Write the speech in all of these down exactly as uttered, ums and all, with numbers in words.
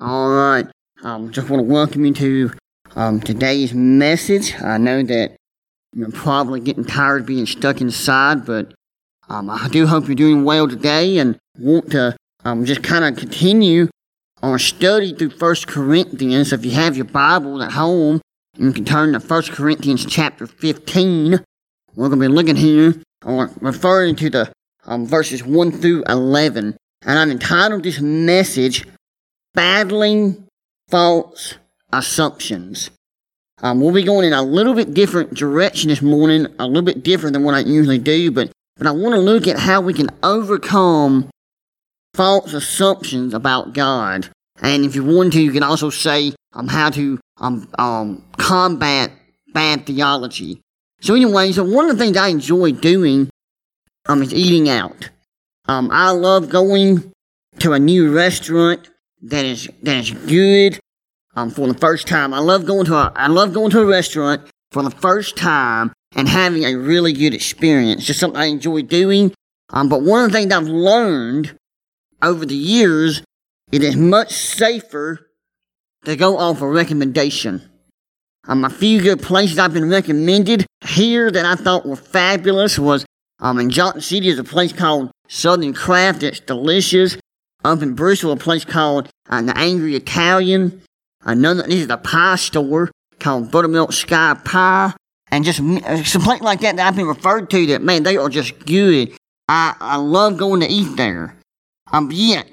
All right. Um, just want to welcome you to um, today's message. I know that you're probably getting tired of being stuck inside, but um, I do hope you're doing well today and want to um, just kind of continue our study through First Corinthians. If you have your Bible at home, you can turn to First Corinthians chapter fifteen. We're going to be looking here, or referring to the um, verses one through eleven. And I've entitled this message, Battling False Assumptions. Um, we'll be going in a little bit different direction this morning, a little bit different than what I usually do, but, but I want to look at how we can overcome false assumptions about God. And if you want to, you can also say um, how to um, um, combat bad theology. So anyway, so one of the things I enjoy doing um, is eating out. Um, I love going to a new restaurant that is that is good um, for the first time. I love going to a I love going to a restaurant for the first time and having a really good experience. Just something I enjoy doing. Um, but one of the things I've learned over the years, it is much safer to go off a recommendation. Um, a few good places I've been recommended here that I thought were fabulous was um, in Johnson City is a place called Southern Craft that's delicious. Up in Bristol, a place called uh, The Angry Italian. Another, this is a pie store called Buttermilk Sky Pie. And just uh, some places like that that I've been referred to that, man, they are just good. I, I love going to eat there. Um, yet,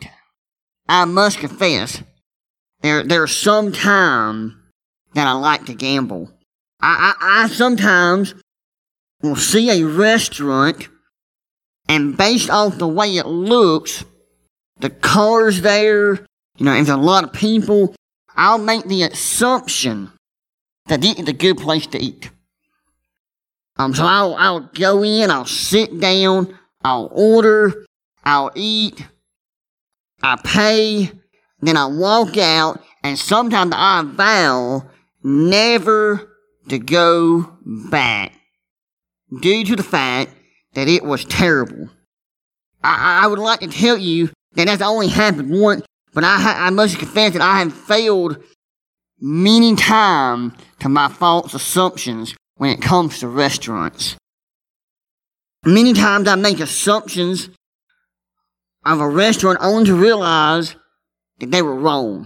I must confess, there there's some time that I like to gamble. I, I, I sometimes will see a restaurant, and based off the way it looks, the cars there, you know, if there's a lot of people, I'll make the assumption that this is a good place to eat. Um, so I'll, I'll go in, I'll sit down, I'll order, I'll eat, I pay, then I walk out, and sometimes I vow never to go back due to the fact that it was terrible. I, I would like to tell you that that's only happened once, but I, ha- I must confess that I have failed many times to my false assumptions when it comes to restaurants. Many times I make assumptions of a restaurant only to realize that they were wrong.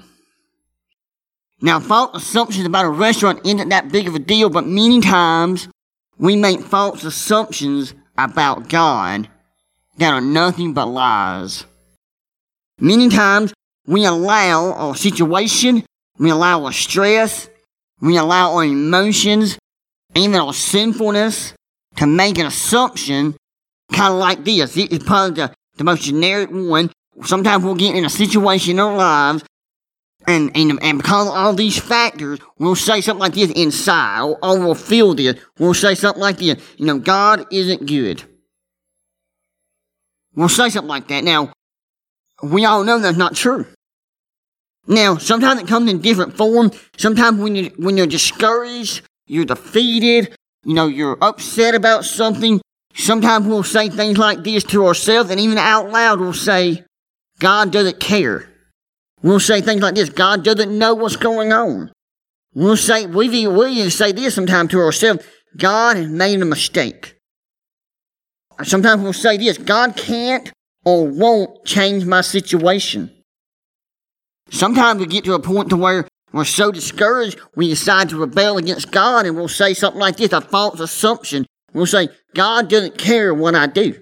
Now, false assumptions about a restaurant isn't that big of a deal, but many times we make false assumptions about God that are nothing but lies. Many times we allow a situation, we allow our stress, we allow our emotions, even our sinfulness to make an assumption kind of like this. It's probably the, the most generic one. Sometimes we'll get in a situation in our lives, and, and, and because of all these factors, we'll say something like this inside, or, or we'll feel this. We'll say something like this, you know, God isn't good. We'll say something like that. Now, we all know that's not true. Now, sometimes it comes in different form. Sometimes when you when you're discouraged, you're defeated, you know, you're upset about something. Sometimes we'll say things like this to ourselves, and even out loud we'll say, God doesn't care. We'll say things like this, God doesn't know what's going on. We'll say, we we'll even say this sometimes to ourselves, God has made a mistake. Sometimes we'll say this, God can't or won't change my situation. Sometimes we get to a point to where we're so discouraged, we decide to rebel against God, and we'll say something like this, a false assumption. We'll say, God doesn't care what I do.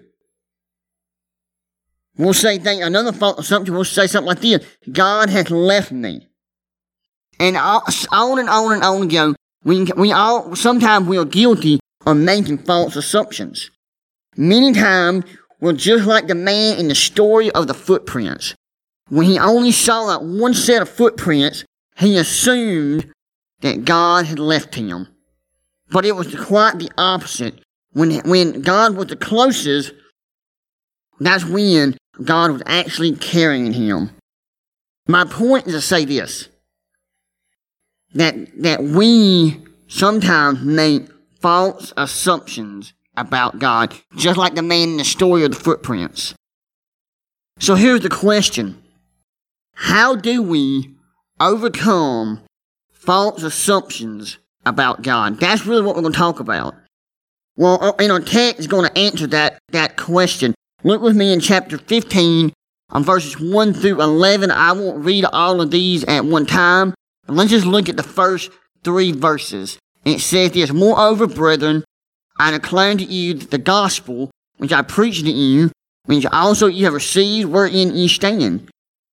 We'll say thing, another false assumption, we'll say something like this, God has left me. And on and on and on go, we, we all, sometimes we are guilty of making false assumptions. Many times, we're just like the man in the story of the footprints. When he only saw that one set of footprints, he assumed that God had left him. But it was quite the opposite. When, when God was the closest, that's when God was actually carrying him. My point is to say this, that, that we sometimes make false assumptions about God, just like the man in the story of the footprints. So here's the question. How do we overcome false assumptions about God? That's really what we're going to talk about. Well, in our text is going to answer that, that question. Look with me in chapter fifteen, on verses one through eleven. I won't read all of these at one time. Let's just look at the first three verses. And it says this, Moreover, brethren, I declare to you the gospel which I preached to you, which also you have received, wherein ye stand,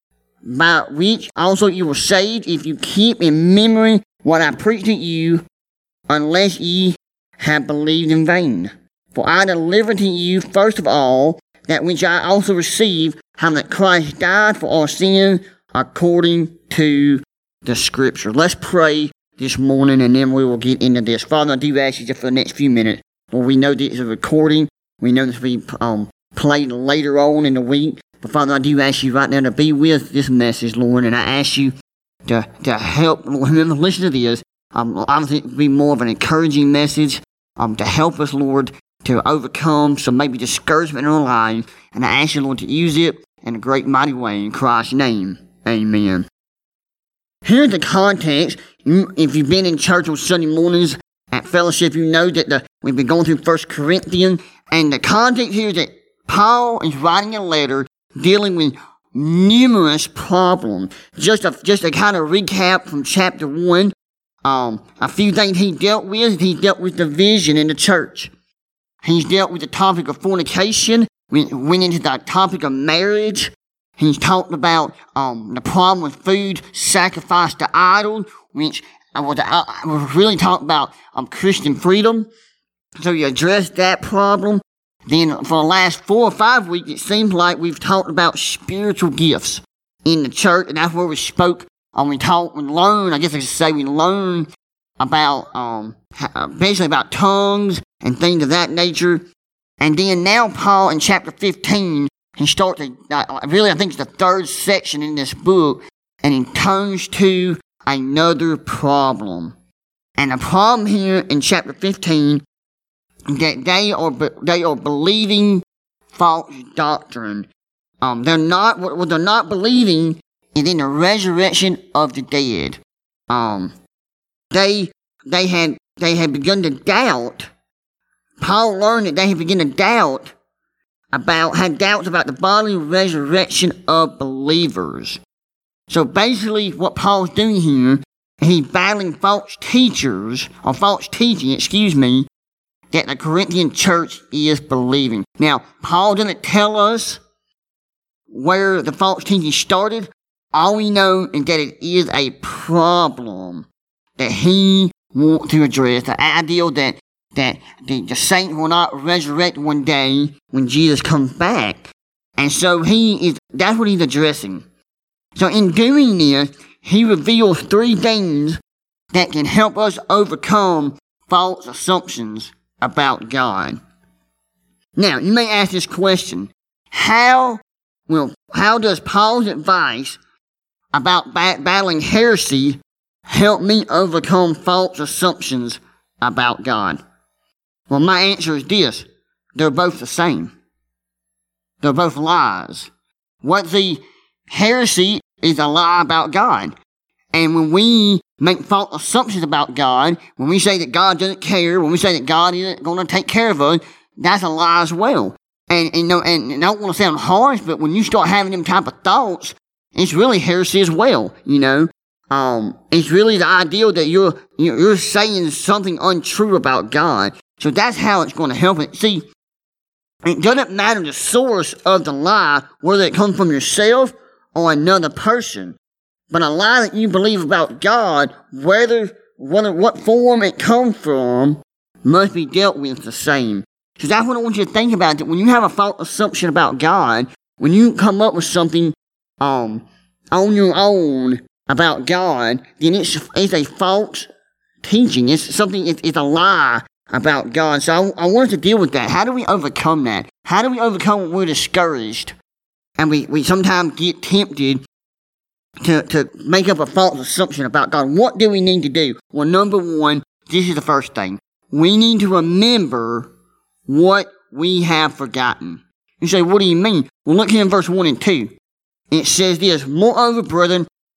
by which also you were saved, if you keep in memory what I preached to you, unless ye have believed in vain. For I delivered to you first of all that which I also received, how that Christ died for our sins according to the Scripture. Let's pray this morning, and then we will get into this. Father, I do ask you just for the next few minutes. Lord, we know this is a recording. We know this will be um, played later on in the week. But Father, I do ask you right now to be with this message, Lord, and I ask you to, to help, Lord, whoever listen to this. Um, obviously, it will be more of an encouraging message um, to help us, Lord, to overcome some maybe discouragement in our lives. And I ask you, Lord, to use it in a great mighty way. In Christ's name, amen. Here's the context. If you've been in church on Sunday mornings at fellowship, you know that the, we've been going through First Corinthians. And the context here is that Paul is writing a letter dealing with numerous problems. Just a, just a kind of recap from chapter one. Um, a few things he dealt with. He dealt with division in the church. He's dealt with the topic of fornication. We went into the topic of marriage. He's talked about um, the problem with food sacrificed to idols, which was uh, really talked about um, Christian freedom. So he addressed that problem. Then for the last four or five weeks, it seems like we've talked about spiritual gifts in the church, and that's where we spoke. Um, we talked, we learned, I guess I should say, we learned about um, basically about tongues and things of that nature. And then now Paul in chapter fifteen, he starts, to, uh, really I think it's the third section in this book, and he turns to another problem. And the problem here in chapter fifteen, that they are they are believing false doctrine. Um, they're not what they're not believing is in the resurrection of the dead. Um, they they had they had begun to doubt. Paul learned that they had begun to doubt about had doubts about the bodily resurrection of believers. So basically, what Paul's doing here, he's battling false teachers or false teaching, excuse me, that the Corinthian church is believing. Now, Paul doesn't tell us where the false teaching started. All we know is that it is a problem that he wants to address. The idea that, that the, the saints will not resurrect one day when Jesus comes back. And so he is, that's what he's addressing. So in doing this, he reveals three things that can help us overcome false assumptions about God. Now, you may ask this question, how, well, how does Paul's advice about bat- battling heresy help me overcome false assumptions about God? Well, my answer is this, they're both the same. They're both lies. What the heresy is a lie about God. And when we make false assumptions about God, when we say that God doesn't care, when we say that God isn't going to take care of us, that's a lie as well. And, and, no, and, and I don't want to sound harsh, but when you start having them type of thoughts, it's really heresy as well, you know. Um, it's really the idea that you're, you're saying something untrue about God. So that's how it's going to help it. See, it doesn't matter the source of the lie, whether it comes from yourself or another person. But a lie that you believe about God, whether, whether what form it comes from, must be dealt with the same. So that's what I want you to think about, that when you have a false assumption about God, when you come up with something um on your own about God, then it's, it's a false teaching. It's something, it's, it's a lie about God. So I, I want us to deal with that. How do we overcome that? How do we overcome when we're discouraged and we, we sometimes get tempted to, to make up a false assumption about God? What do we need to do? Well, number one, this is the first thing. We need to remember what we have forgotten. You say, what do you mean? Well, look here in verse one and two. It says this, Moreover, brethren,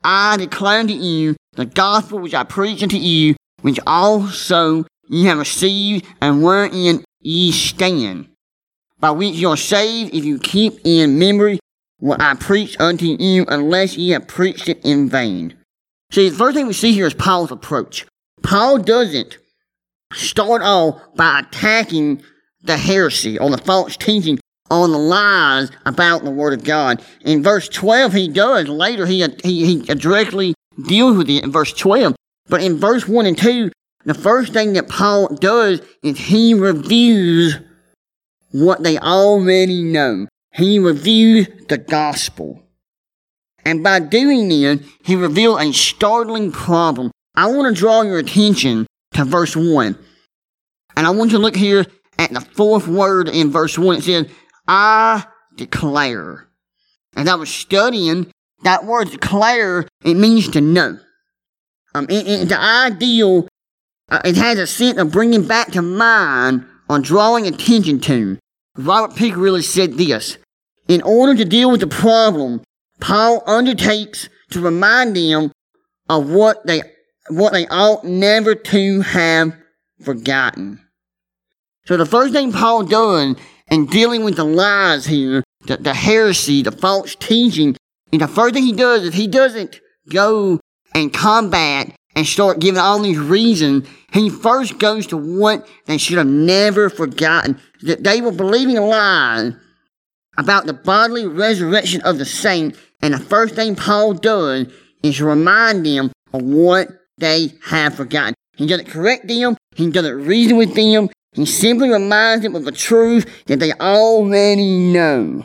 I declare unto you the gospel which I preach unto you, which also ye have received, and wherein ye stand, by which you are saved, if you keep in memory what I preached unto you, unless ye have preached it in vain. See, the first thing we see here is Paul's approach. Paul doesn't start off by attacking the heresy or the false teaching on the lies about the Word of God. In verse twelve, he does. Later, he, he, he directly deals with it in verse twelve. But in verse one and two, the first thing that Paul does is he reviews what they already know. He reviews the gospel. And by doing this, he revealed a startling problem. I want to draw your attention to verse one. And I want you to look here at the fourth word in verse one. It says, I declare. As I was studying, that word declare, it means to know. Um, it, it, the ideal, uh, it has a sense of bringing back to mind or drawing attention to. Robert Pick really said this. In order to deal with the problem, Paul undertakes to remind them of what they, what they ought never to have forgotten. So the first thing Paul does in dealing with the lies here, the, the heresy, the false teaching, and the first thing he does is he doesn't go and combat and start giving all these reasons. He first goes to what they should have never forgotten. That they were believing a lie about the bodily resurrection of the saint. And the first thing Paul does is remind them of what they have forgotten. He doesn't correct them. He doesn't reason with them. He simply reminds them of the truth that they already know.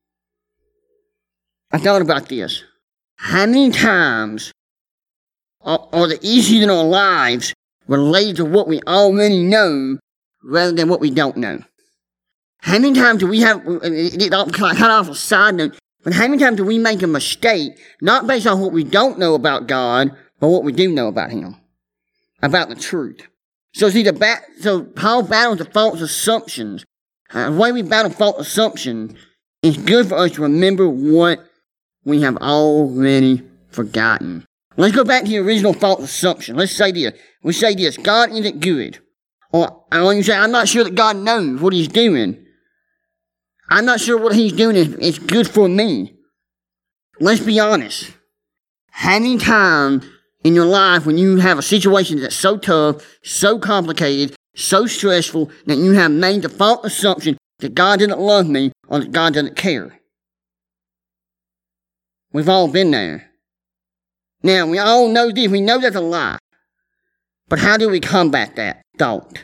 I thought about this. How many times are, are the issues in our lives related to what we already know rather than what we don't know? How many times do we have, kind of off a side note, but how many times do we make a mistake, not based on what we don't know about God, but what we do know about Him, about the truth? So see, the bat, so Paul battles the false assumptions. Uh, the way we battle false assumptions is good for us to remember what we have already forgotten. Let's go back to the original false assumption. Let's say this. We say this, God isn't good. Or, or you say, I'm not sure that God knows what He's doing. I'm not sure what He's doing is, is good for me. Let's be honest. How many times in your life when you have a situation that's so tough, so complicated, so stressful, that you have made the false assumption that God didn't love me or that God doesn't care? We've all been there. Now, we all know this. We know that's a lie. But how do we combat that thought?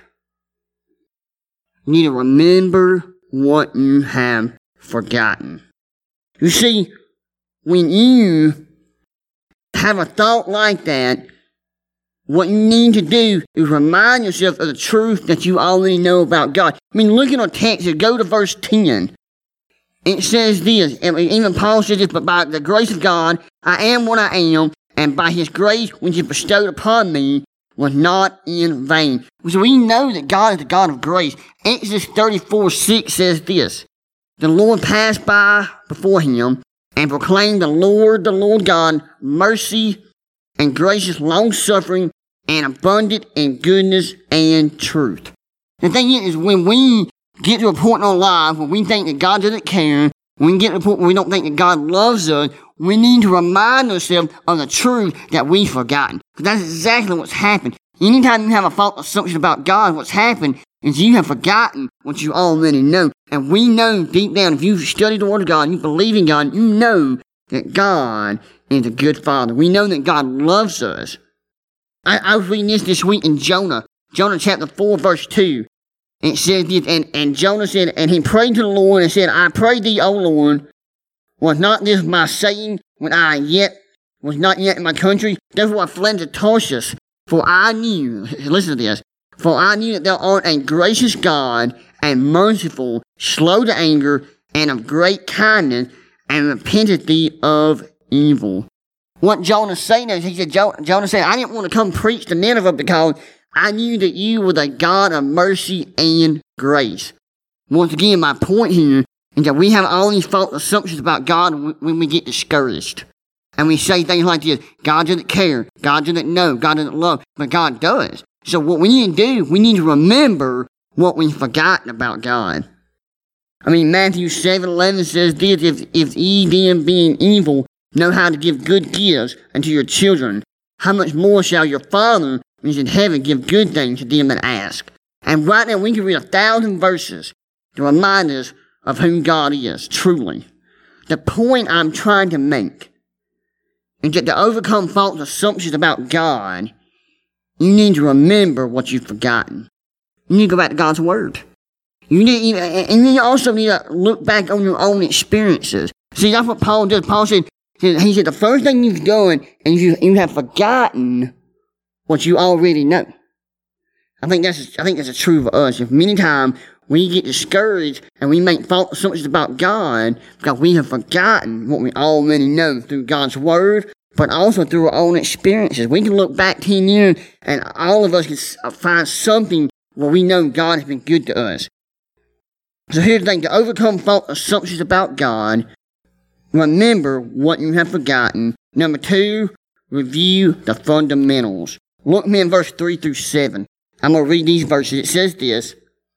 You need to remember what you have forgotten. You see, when you have a thought like that, what you need to do is remind yourself of the truth that you already know about God. I mean, look at our text. Go to verse ten. It says this, even Paul says this, but by the grace of God, I am what I am, and by His grace which He bestowed upon me was not in vain. So we know that God is the God of grace. Exodus thirty-four six says this, the Lord passed by before him and proclaimed the Lord, the Lord God, mercy and gracious long-suffering and abundant in goodness and truth. The thing is, when we get to a point in our life where we think that God doesn't care, when we get to a point where we don't think that God loves us, we need to remind ourselves of the truth that we've forgotten. Because that's exactly what's happened. Anytime you have a false assumption about God, what's happened is you have forgotten what you already know. And we know deep down, if you've studied the Word of God and you believe in God, you know that God is a good Father. We know that God loves us. I, I was reading this this week in Jonah. Jonah chapter four, verse two. It says this, and, and Jonah said, and he prayed to the Lord and said, I pray thee, O Lord, was not this my saying when I yet was not yet in my country? Therefore I fled to Tarshish, for I knew, listen to this, for I knew that thou art a gracious God and merciful, slow to anger, and of great kindness, and repented thee of evil. What Jonah saying is, he said, Jonah said, I didn't want to come preach to Nineveh because I knew that you were the God of mercy and grace. Once again, my point here is that we have all these false assumptions about God when we get discouraged. And we say things like this: God doesn't care, God doesn't know, God doesn't love, but God does. So what we need to do, we need to remember what we've forgotten about God. I mean, Matthew seven eleven says this: If, if ye then, being evil, know how to give good gifts unto your children, how much more shall your Father which is in heaven give good things to them that ask? And right now we can read a thousand verses to remind us of who God is, truly. The point I'm trying to make is that to overcome false assumptions about God, you need to remember what you've forgotten. You need to go back to God's Word. You need, and you also need to look back on your own experiences. See, that's what Paul does. Paul said, he said, the first thing you've done, and you, you have forgotten what you already know. I think that's, I think that's true for us. If many times we get discouraged and we make false assumptions about God because we have forgotten what we already know through God's Word, but also through our own experiences. We can look back ten years and all of us can find something where we know God has been good to us. So here's the thing: to overcome false assumptions about God, remember what you have forgotten. Number two, review the fundamentals. Look at me in verse three through seven. I'm going to read these verses. It says this: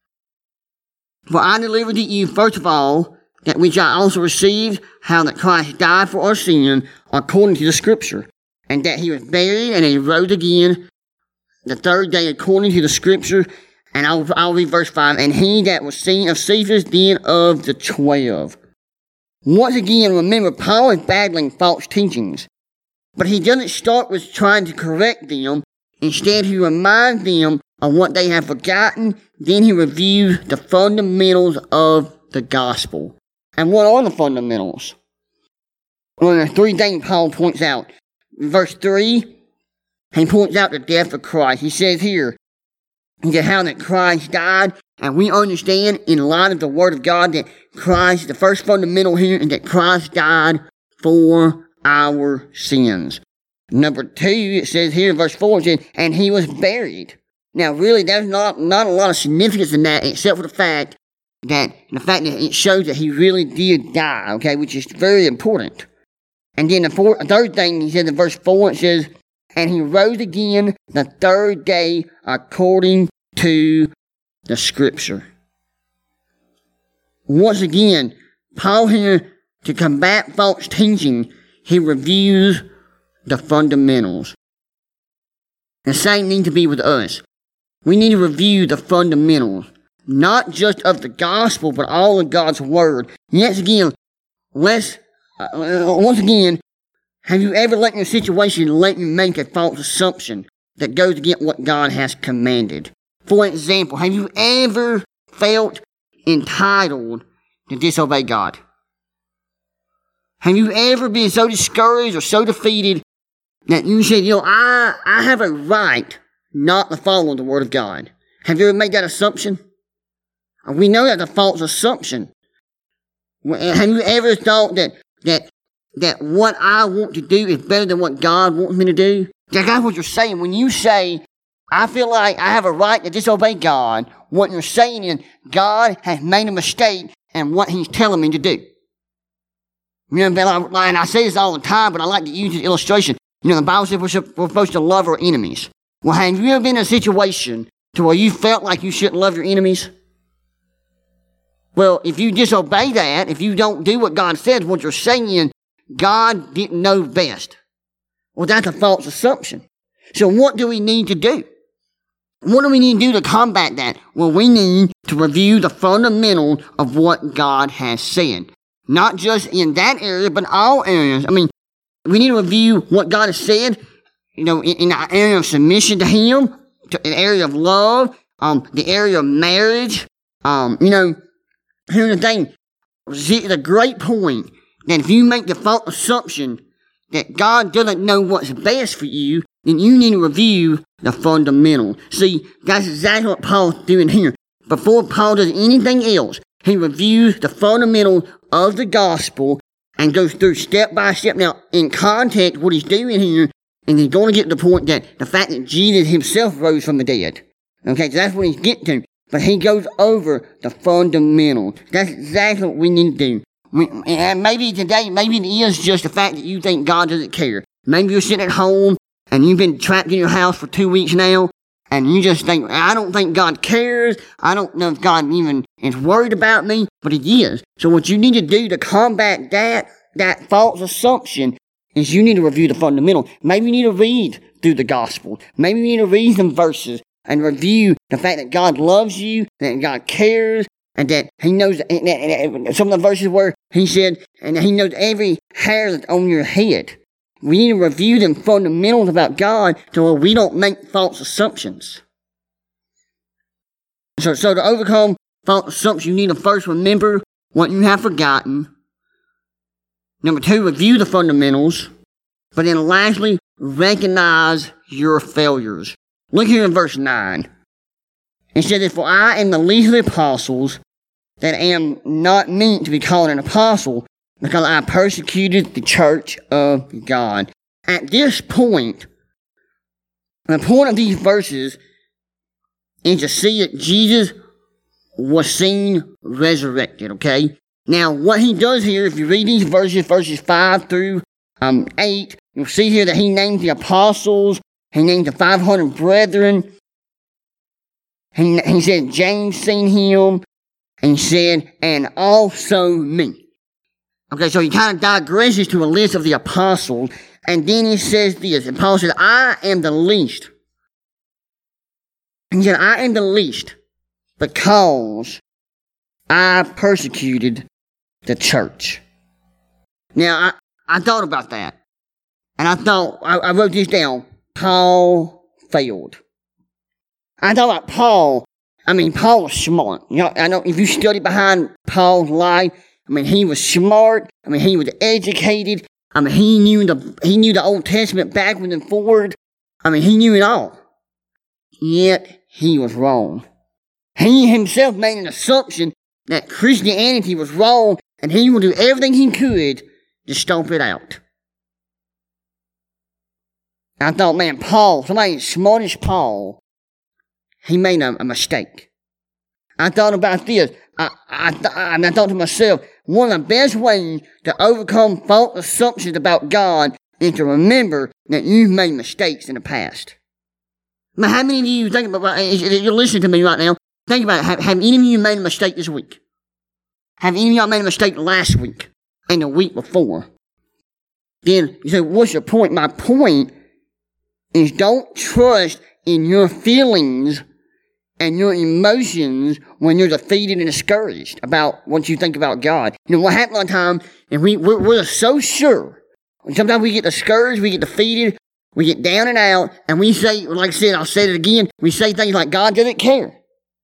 For I delivered to you, first of all, that which I also received, how that Christ died for our sin, according to the Scripture, and that he was buried, and he rose again the third day, according to the Scripture. And I'll, I'll read verse five. And he that was seen of Cephas, then of the twelve. Once again, remember, Paul is battling false teachings. But he doesn't start with trying to correct them. Instead, he reminds them of what they have forgotten. Then he reviews the fundamentals of the gospel. And what are the fundamentals? Well, there are three things Paul points out. In verse three, he points out the death of Christ. He says here, he said how that Christ died, and we understand in light of the Word of God that Christ, the first fundamental here is that Christ died for our sins. Number two, it says here in verse four, it says, and he was buried. Now really, there's not, not a lot of significance in that, except for the fact that, the fact that it shows that he really did die, okay, which is very important. And then the fourth, third thing, he says in verse four, it says, and he rose again the third day according to the Scripture. Once again, Paul here, to combat false teaching, he reviews the fundamentals. The same needs to be with us. We need to review the fundamentals, not just of the gospel, but all of God's Word. Yes, again, let's, uh, once again, have you ever let your situation let you make a false assumption that goes against what God has commanded? For example, have you ever felt entitled to disobey God? Have you ever been so discouraged or so defeated that you said, you know, I, I have a right not to follow the Word of God? Have you ever made that assumption? We know that's a false assumption. Have you ever thought that, that, that what I want to do is better than what God wants me to do? That's what you're saying. When you say, I feel like I have a right to disobey God, what you're saying is, God has made a mistake in what He's telling me to do. You know, and I say this all the time, but I like to use this illustration. You know, the Bible says we're supposed to love our enemies. Well, have you ever been in a situation to where you felt like you shouldn't love your enemies? Well, if you disobey that, if you don't do what God says, what you're saying, God didn't know best. Well, that's a false assumption. So what do we need to do? What do we need to do to combat that? Well, we need to review the fundamentals of what God has said. Not just in that area, but all areas. I mean, we need to review what God has said, you know, in, in the area of submission to Him, to the area of love, um, the area of marriage. Um, you know, here's the thing. It's a great point that if you make the false assumption that God doesn't know what's best for you, then you need to review the fundamental. See, that's exactly what Paul's doing here. Before Paul does anything else, he reviews the fundamentals of the gospel and goes through step by step. Now, in context, what he's doing here, and he's going to get to the point that the fact that Jesus himself rose from the dead. Okay, so that's what he's getting to. But he goes over the fundamentals. That's exactly what we need to do. we, and maybe today, maybe it is just the fact that you think God doesn't care. Maybe you're sitting at home and you've been trapped in your house for two weeks now, and you just think, I don't think God cares. I don't know if God even is worried about me, but He is. So what you need to do to combat that, that false assumption is you need to review the fundamental. Maybe you need to read through the gospel. Maybe you need to read some verses and review the fact that God loves you, that God cares, and that He knows, some of the verses where He said, and He knows every hair that's on your head. We need to review them fundamentals about God so we don't make false assumptions. So, so to overcome false assumptions, you need to first remember what you have forgotten. Number two, review the fundamentals. But then lastly, recognize your failures. Look here in verse nine. It says, for I am the least of the apostles, that am not meant to be called an apostle, because I persecuted the church of God. At this point, the point of these verses is to see that Jesus was seen resurrected, okay? Now, what he does here, if you read these verses, verses five through um, eight, you'll see here that he named the apostles, he named the five hundred brethren, he, he said James seen him, and he said, and also me. Okay, so he kind of digresses to a list of the apostles, and then he says this, and Paul says, I am the least. He said, I am the least because I persecuted the church. Now, I, I thought about that, and I thought, I, I wrote this down, Paul failed. I thought about Paul, I mean, Paul was smart. You know, I know if you study behind Paul's life, I mean, he was smart. I mean, he was educated. I mean, he knew the he knew the Old Testament backward and forward. I mean, he knew it all. Yet, he was wrong. He himself made an assumption that Christianity was wrong, and he would do everything he could to stomp it out. I thought, man, Paul, somebody as smart as Paul, he made a, a mistake. I thought about this. I, I, th- I thought to myself, one of the best ways to overcome false assumptions about God is to remember that you've made mistakes in the past. Now, how many of you think about, you're listening to me right now, think about it. Have, have any of you made a mistake this week? Have any of y'all made a mistake last week and the week before? Then you say, what's your point? My point is don't trust in your feelings and your emotions when you're defeated and discouraged about what you think about God. You know, what happens a lot of times, and we, we're, we're so sure. Sometimes we get discouraged, we get defeated, we get down and out, and we say, like I said, I'll say it again, we say things like, God doesn't care.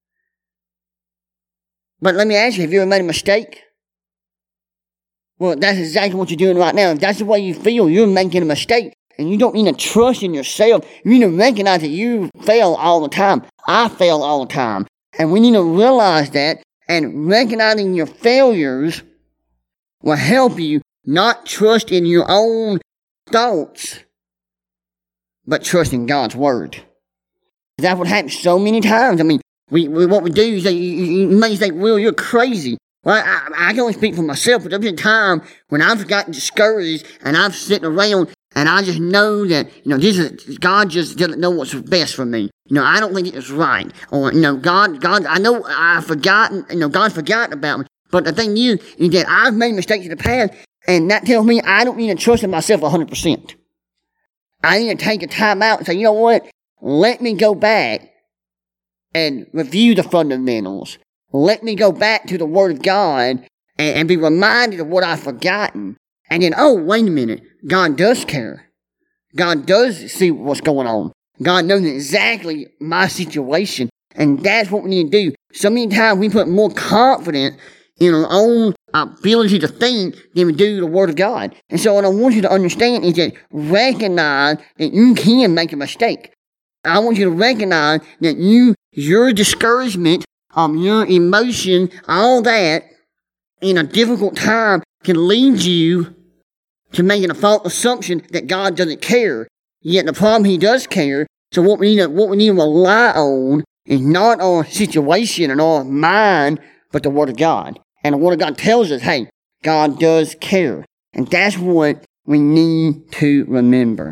But let me ask you, have you ever made a mistake? Well, that's exactly what you're doing right now. If that's the way you feel, you're making a mistake. And you don't need to trust in yourself. You need to recognize that you fail all the time. I fail all the time. And we need to realize that, and recognizing your failures will help you not trust in your own thoughts, but trust in God's Word. That's what happens so many times. I mean, we, we what we do is, you, you may think, Will, you're crazy. Well, I, I can only speak for myself, but there's been a time when I've gotten discouraged, and I've sitting around, and I just know that, you know, this is, God just doesn't know what's best for me. You know, I don't think it's right. Or, you know, God, God, I know I've forgotten, you know, God's forgotten about me. But the thing is, is that I've made mistakes in the past, and that tells me I don't need to trust in myself one hundred percent. I need to take a time out and say, you know what? Let me go back and review the fundamentals. Let me go back to the Word of God and, and be reminded of what I've forgotten. And then, oh, wait a minute. God does care. God does see what's going on. God knows exactly my situation. And that's what we need to do. So many times we put more confidence in our own ability to think than we do the Word of God. And so what I want you to understand is that recognize that you can make a mistake. I want you to recognize that you, your discouragement, um, your emotion, all that, in a difficult time can lead you to making a false assumption that God doesn't care. Yet the problem, He does care. So what we need to, what we need to rely on is not our situation and our mind, but the Word of God. And the Word of God tells us, hey, God does care. And that's what we need to remember.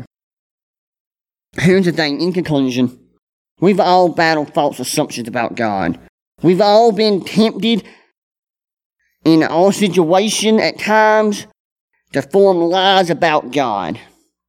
Here's the thing, in conclusion, we've all battled false assumptions about God. We've all been tempted in our situation at times to form lies about God.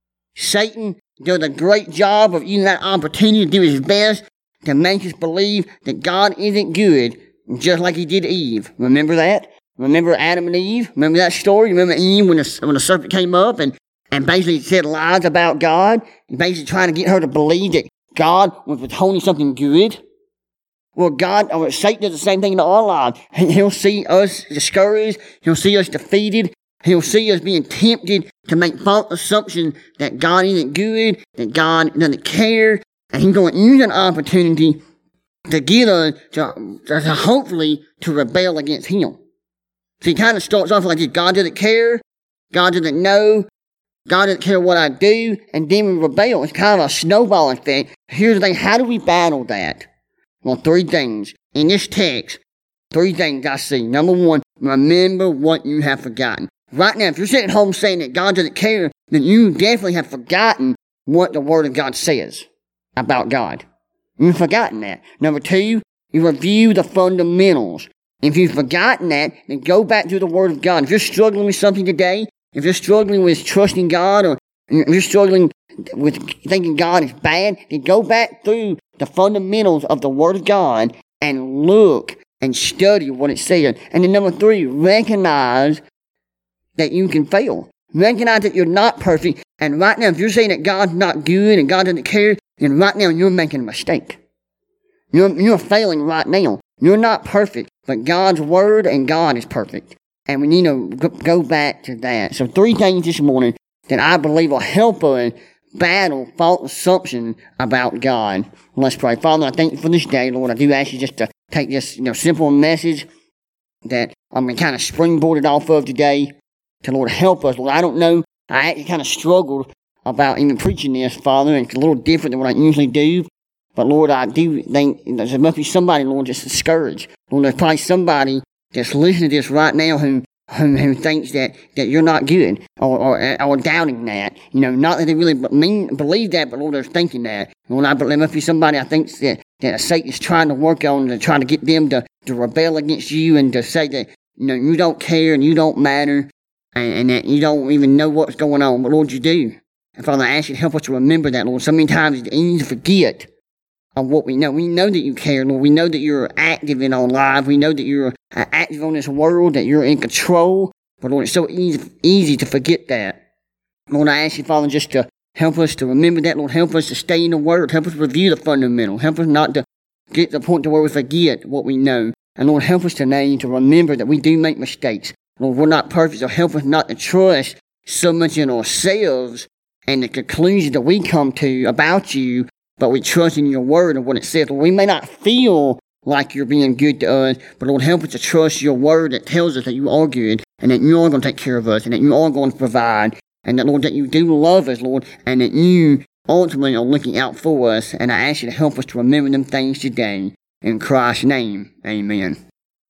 Satan does a great job of using that opportunity to do his best to make us believe that God isn't good, just like he did Eve. Remember that? Remember Adam and Eve? Remember that story? Remember Eve when the, when the serpent came up and, and basically said lies about God? And basically trying to get her to believe that God was withholding something good? Well, God, or Satan does the same thing in our lives. He'll see us discouraged. He'll see us defeated. He'll see us being tempted to make false assumptions that God isn't good, that God doesn't care, and he's going to use an opportunity to get us to, to hopefully to rebel against him. So he kind of starts off like this: God doesn't care, God doesn't know, God doesn't care what I do, and then we rebel. It's kind of a snowball effect. Here's the thing: how do we battle that? Well, three things in this text. Three things I see. Number one, remember what you have forgotten. Right now, if you're sitting at home saying that God doesn't care, then you definitely have forgotten what the Word of God says about God. You've forgotten that. Number two, you review the fundamentals. If you've forgotten that, then go back to the Word of God. If you're struggling with something today, if you're struggling with trusting God, or if you're struggling with thinking God is bad, then go back through the fundamentals of the Word of God and look and study what it says. And then number three, recognize that you can fail. Recognize that you're not perfect. And right now, if you're saying that God's not good and God doesn't care, then right now you're making a mistake. You're, you're failing right now. You're not perfect, but God's Word and God is perfect. And we need to go back to that. So three things this morning that I believe will help us battle false assumptions about God. Let's pray. Father, I thank you for this day, Lord. I do ask you just to take this, you know, simple message that I'm going to kind of springboard it off of today to, Lord, help us. Lord, I don't know. I actually kind of struggled about even preaching this, Father, and it's a little different than what I usually do. But, Lord, I do think there must be somebody, Lord, just discouraged. Lord, there's probably somebody that's listening to this right now who who, who thinks that, that you're not good, or, or or doubting that. You know, not that they really mean, believe that, but, Lord, they're thinking that. Lord, I, there must be somebody I think that, that Satan is trying to work on, to try to get them to, to rebel against you and to say that, you know, you don't care and you don't matter and, and that you don't even know what's going on. But, Lord, you do. And, Father, I ask you to help us to remember that, Lord. So many times it's easy to forget of what we know. We know that you care, Lord. We know that you're active in our lives. We know that you're uh, active on this world, that you're in control. But, Lord, it's so easy, easy to forget that. Lord, I ask you, Father, just to help us to remember that. Lord, help us to stay in the Word. Help us review the fundamental. Help us not to get to the point to where we forget what we know. And, Lord, help us today to remember that we do make mistakes. Lord, we're not perfect, so help us not to trust so much in ourselves and the conclusion that we come to about you, but we trust in your Word and what it says. Lord, we may not feel like you're being good to us, but Lord, help us to trust your Word that tells us that you are good and that you are going to take care of us and that you are going to provide and that, Lord, that you do love us, Lord, and that you ultimately are looking out for us. And I ask you to help us to remember them things today. In Christ's name, amen.